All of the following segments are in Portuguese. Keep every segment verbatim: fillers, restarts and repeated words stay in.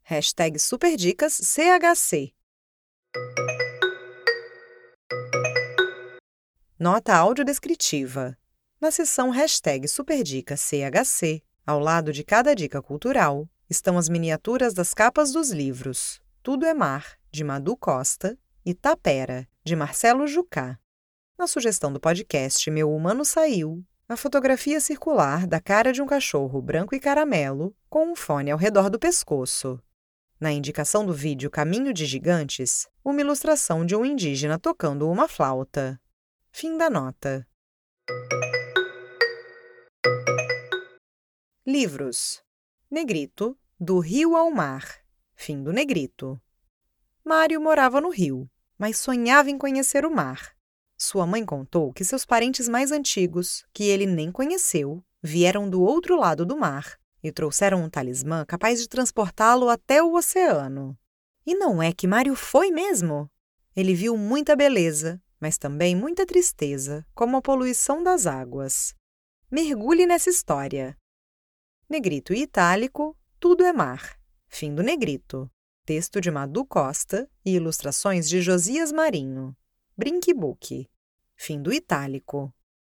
Hashtag Superdicas C H C. Nota audiodescritiva. Na seção Hashtag Superdicas C H C, ao lado de cada dica cultural, estão as miniaturas das capas dos livros Tudo é Mar, de Madu Costa, e Tapera, de Marcelo Jucá. Na sugestão do podcast Meu Humano Saiu, a fotografia circular da cara de um cachorro branco e caramelo com um fone ao redor do pescoço. Na indicação do vídeo Caminho de Gigantes, uma ilustração de um indígena tocando uma flauta. Fim da nota. Livros. Negrito, do Rio ao Mar. Fim do Negrito. Mário morava no Rio, mas sonhava em conhecer o mar. Sua mãe contou que seus parentes mais antigos, que ele nem conheceu, vieram do outro lado do mar e trouxeram um talismã capaz de transportá-lo até o oceano. E não é que Mário foi mesmo? Ele viu muita beleza, mas também muita tristeza, como a poluição das águas. Mergulhe nessa história. Negrito e Itálico, Tudo é Mar. Fim do Negrito. Texto de Madu Costa e ilustrações de Josias Marinho. Brinkbook. Fim do Itálico.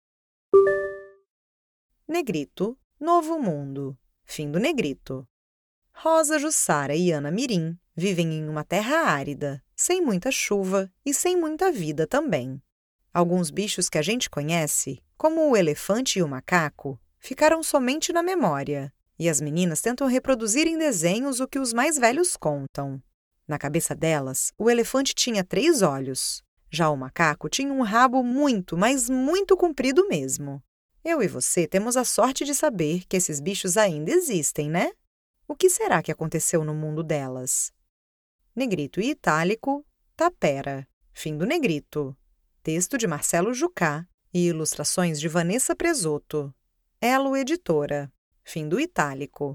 Negrito, Novo Mundo. Fim do Negrito. Rosa Jussara e Ana Mirim vivem em uma terra árida, sem muita chuva e sem muita vida também. Alguns bichos que a gente conhece, como o elefante e o macaco, ficaram somente na memória, e as meninas tentam reproduzir em desenhos o que os mais velhos contam. Na cabeça delas, o elefante tinha três olhos. Já o macaco tinha um rabo muito, mas muito comprido mesmo. Eu e você temos a sorte de saber que esses bichos ainda existem, né? O que será que aconteceu no mundo delas? Negrito e Itálico, Tapera. Fim do Negrito. Texto de Marcelo Jucá e ilustrações de Vanessa Presoto. Elo Editora. Fim do Itálico.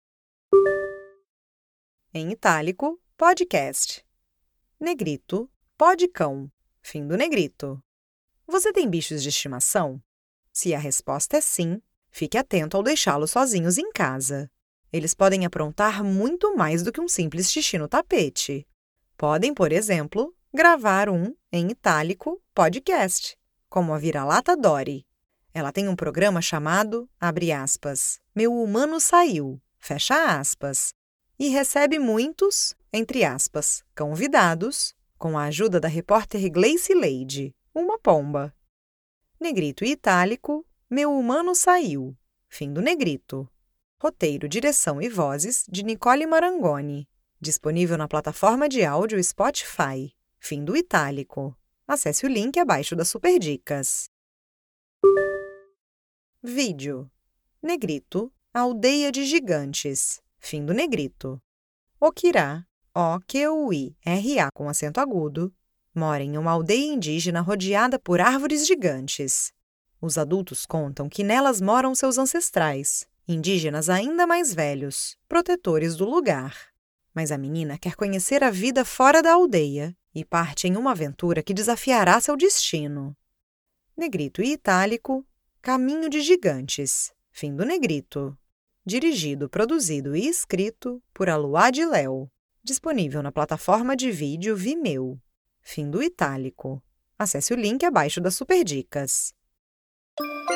Em Itálico, podcast. Negrito, Podcão. Fim do Negrito. Você tem bichos de estimação? Se a resposta é sim, fique atento ao deixá-los sozinhos em casa. Eles podem aprontar muito mais do que um simples xixi no tapete. Podem, por exemplo, gravar um, em itálico, podcast, como a vira-lata Dory. Ela tem um programa chamado, abre aspas, Meu Humano Saiu, fecha aspas, e recebe muitos, entre aspas, convidados, com a ajuda da repórter Gleice Leide, uma pomba. Negrito e Itálico, Meu Humano Saiu. Fim do Negrito. Roteiro, direção e vozes de Nicole Marangoni. Disponível na plataforma de áudio Spotify. Fim do Itálico. Acesse o link abaixo das Superdicas. Vídeo. Negrito, Aldeia de Gigantes. Fim do Negrito. Okirá, O Q U I R A com acento agudo, mora em uma aldeia indígena rodeada por árvores gigantes. Os adultos contam que nelas moram seus ancestrais, indígenas ainda mais velhos, protetores do lugar. Mas a menina quer conhecer a vida fora da aldeia e parte em uma aventura que desafiará seu destino. Negrito e Itálico, Caminho de Gigantes. Fim do Negrito. Dirigido, produzido e escrito por Aluad Léo. Disponível na plataforma de vídeo Vimeo. Fim do Itálico. Acesse o link abaixo das Superdicas.